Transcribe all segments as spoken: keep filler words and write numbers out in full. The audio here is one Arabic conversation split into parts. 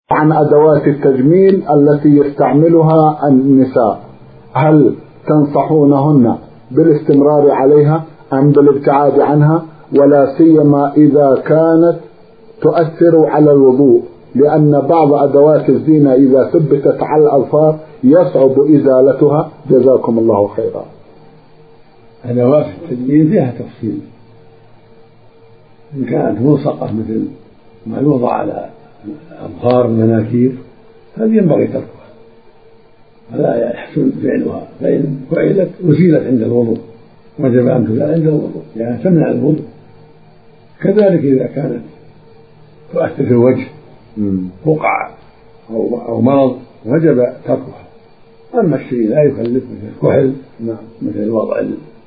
عن أدوات التجميل التي يستعملها النساء، هل تنصحونهن بالاستمرار عليها أم بالابتعاد عنها، ولا سيما إذا كانت تؤثر على الوضوء؟ لأن بعض أدوات الزينة إذا ثبتت على الأظفار يصعب إزالتها. جزاكم الله خيرا. أدوات التجميل فيها تفصيل، إن كانت ملصقة مثل ما يوضع على أظفار المناكير هذه ينبغي تركها ولا يحسن فعلها، فإن فعلت أزيلت عند الوضوء، وجب أن تزال عند الوضوء لأنها يعني تمنع الوضوء. كذلك إذا كانت تؤثر في الوجه بقع أو مرض وجب تركها. أما الشيء لا يكلف مثل الكحل مثل وضع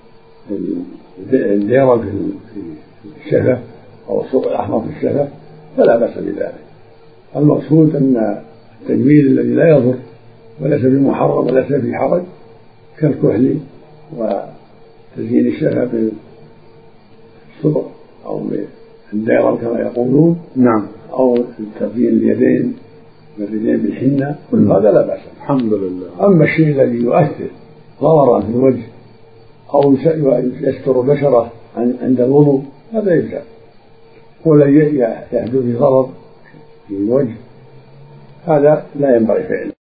الديرة في الشفة أو الصبغ الأحمر في الشفة فلا بأس بذلك. المقصود أن التجميل الذي لا يضر وليس بمحرم وليس في حرج كالكحل وتزيين الشفة بالصبغ أو بالديرة كما يقولون، نعم، أو تزيين اليدين والرجلين بالحنة، كل هذا لا بأس. الحمد لله. أما الشيء الذي يؤثر ضررا في الوجه أو يستر بشرة عند الوضوء هذا يجزى، ولا يحدث ضرر في الوجه هذا لا ينبغي فعله.